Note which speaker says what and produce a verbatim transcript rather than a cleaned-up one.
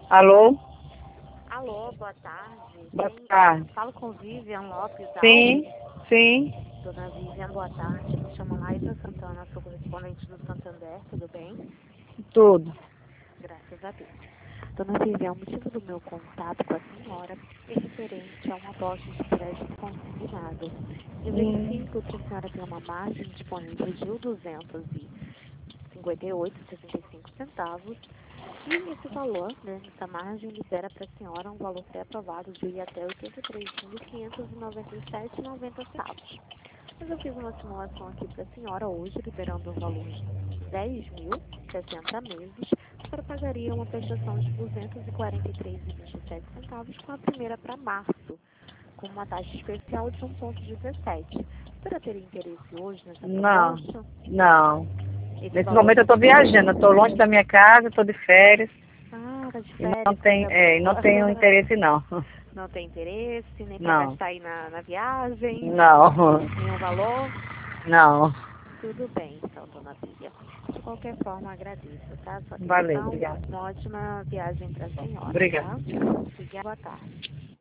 Speaker 1: Alô?
Speaker 2: Alô, boa tarde.
Speaker 1: Boa
Speaker 2: Quem
Speaker 1: tarde.
Speaker 2: falo com Vivian Lopes Alves?
Speaker 1: Sim, sim,
Speaker 2: Dona Vivian, boa tarde. Me chamo Laísa Santana, sou correspondente do Santander, tudo bem?
Speaker 1: tudo.
Speaker 2: Graças a Deus. Dona Vivian, o motivo do meu contato com a senhora é referente a uma aposta de crédito consignado. Eu
Speaker 1: Hum,
Speaker 2: verifico que a senhora tem uma margem disponível de mil duzentos e cinquenta e oito vírgula sessenta e cinco centavos. E esse valor, né, essa margem, libera para a senhora um valor pré-aprovado de ir até oitenta e três mil, quinhentos e noventa e sete vírgula noventa centavos. Mas eu fiz uma simulação aqui para a senhora hoje, liberando um valor de dez mil, sessenta meses. A senhora pagaria uma prestação de duzentos e quarenta e três vírgula vinte e sete centavos com a primeira para março, com uma taxa especial de um vírgula dezessete. A senhora teria interesse hoje nessa
Speaker 1: não,
Speaker 2: proposta?
Speaker 1: não.
Speaker 2: Esse
Speaker 1: Nesse
Speaker 2: valor
Speaker 1: momento eu
Speaker 2: não...
Speaker 1: estou viajando, eu estou longe da minha casa, estou de férias
Speaker 2: Ah, tá de
Speaker 1: e não
Speaker 2: férias,
Speaker 1: tenho,
Speaker 2: coisa
Speaker 1: é, não
Speaker 2: boa.
Speaker 1: tenho interesse não.
Speaker 2: Não tem interesse, nem para
Speaker 1: Não,
Speaker 2: gastar aí na, na viagem,
Speaker 1: não,
Speaker 2: nenhum valor?
Speaker 1: não.
Speaker 2: Tudo bem, então, dona Bíblia. De qualquer forma, agradeço, tá? Sua
Speaker 1: Valeu,
Speaker 2: atenção.
Speaker 1: obrigada.
Speaker 2: Uma ótima viagem para a senhora,
Speaker 1: Obrigada.
Speaker 2: tá? Obrigada, boa tarde.